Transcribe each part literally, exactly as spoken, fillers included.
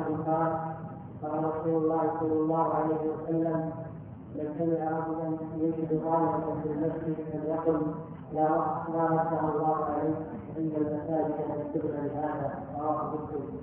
عنه قال قال رسول الله صلى الله عليه وسلم: من سمع رجلا يجد ضالة في المسجد فليقل: لا لا رد الله عليه ان المساجد تكتبنا لهذا. رواه مسلم.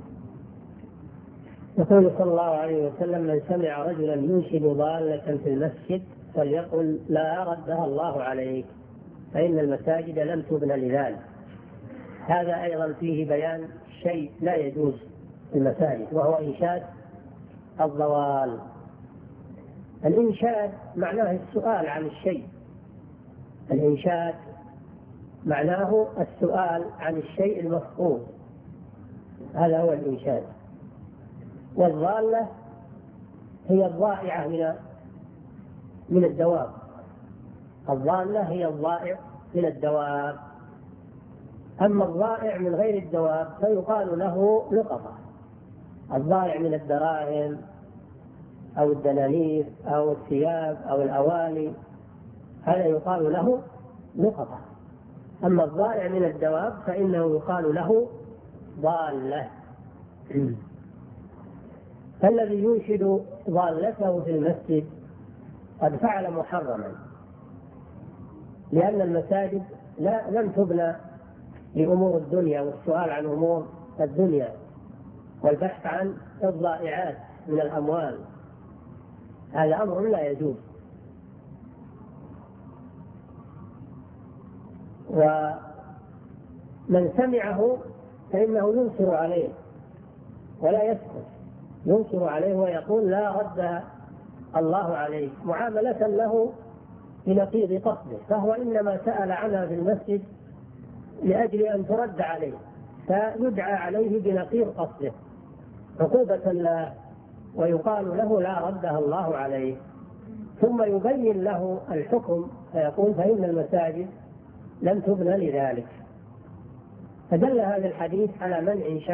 يقول صلى الله عليه وسلم: من سمع رجلا ينشد ضالة في المسجد فليقل: لا ردها الله عليك فإن المساجد لم تبن لذلك. هذا أيضا فيه بيان شيء لا يجوز في المساجد، وهو إنشاد الضوال. الإنشاد معناه السؤال عن الشيء، الإنشاد معناه السؤال عن الشيء المفقود، هذا هو الإنشاد. والضالة هي الضائعة من من الدواب، الضالة هي الضائع من الدواب. أما الضائع من غير الدواب فيقال له لقطة. الضائع من الدراهم أو الدنانير أو الثياب أو الأواني هذا يقال له لقطة. أما الضائع من الدواب فإنه يقال له ضالة. فالذي ينشد ضالته في المسجد قد فعل محرما، لأن المساجد لا لم تبنى لأمور الدنيا والسؤال عن أمور الدنيا والبحث عن الضائعات من الأموال، هذا أمر لا يجوز. ومن سمعه فإنه ينكر عليه ولا يسكت، ينكر عليه ويقول: لا رد الله عليه، معاملة له بنقيض قصده، فهو إنما سأل عنها في المسجد لأجل أن ترد عليه، فيدعى عليه بنقيض قصده عقوبة له، ويقال له: لا ردها الله عليه. ثم يبين له الحكم فيقول: فإن المساجد لم تبنى لذلك. فدل هذا الحديث على منع